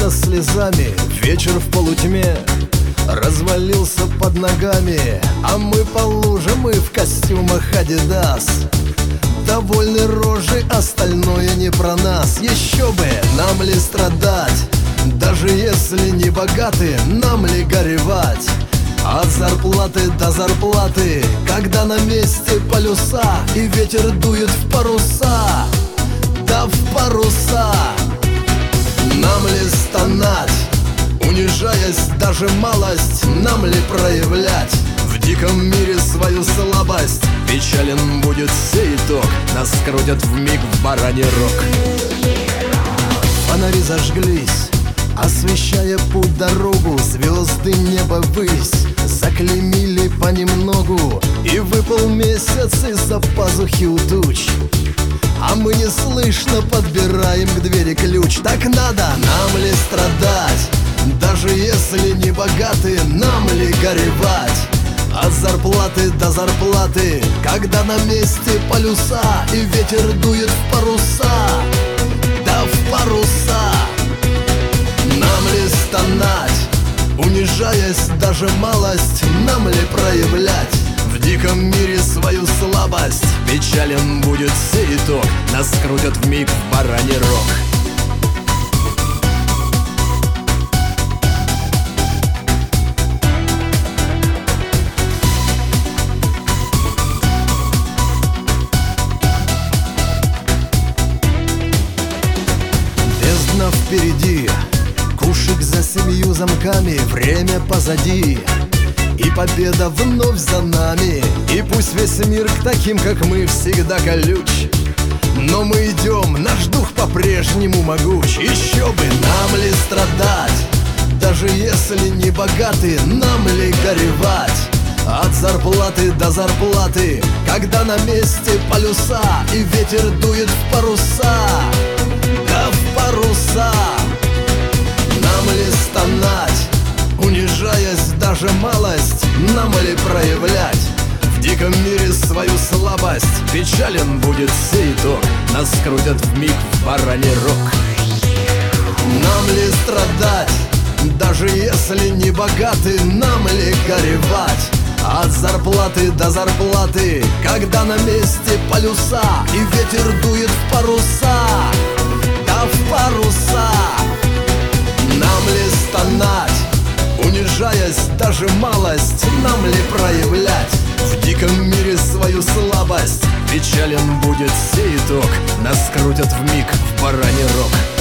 со слезами, вечер в полутьме развалился под ногами, а мы по лужам и в костюмах Адидас. Довольны рожи, остальное не про нас. Еще бы, нам ли страдать, даже если не богаты, нам ли горевать? От зарплаты до зарплаты, когда на месте полюса и ветер дует в паруса, да в паруса. Нам ли стонать, унижаясь даже малость, нам ли проявлять в диком мире свою слабость? Печален будет сей итог, нас крутят вмиг в бараний рог. Фонари зажглись, освещая путь, дорогу, звезды небо ввысь заклеймили понемногу, и выпал месяц из-за пазухи у туч. А мы неслышно подбираем к двери ключ. Так надо, нам ли страдать, даже если не богаты, нам ли горевать? От зарплаты до зарплаты, когда на месте полюса и ветер дует в паруса, да в паруса. Нам ли стонать, унижаясь даже малость, нам ли проявлять в диком мире свою слабость? Печален будет сей итог, нас крутят вмиг в бараний рог. Бездна впереди, кушик за 7 замками, время позади, и победа вновь за нами. И пусть весь мир к таким, как мы, всегда колюч, но мы идем, наш дух по-прежнему могуч. Еще бы, нам ли страдать, даже если не богаты, нам ли горевать? От зарплаты до зарплаты, когда на месте полюса и ветер дует в паруса, да в паруса. Нам ли стонать, унижаясь даже малость, нам ли проявлять в диком мире свою слабость? Печален будет сей итог, нас крутят вмиг в бараний рог. Нам ли страдать, даже если не богаты, нам ли горевать? От зарплаты до зарплаты, когда на месте полюса и ветер дует в паруса, да в паруса. Нам ли стонать, унижаясь даже малость, нам ли проявлять в диком мире свою слабость? Печален будет сей итог, нас крутят вмиг в бараний рог.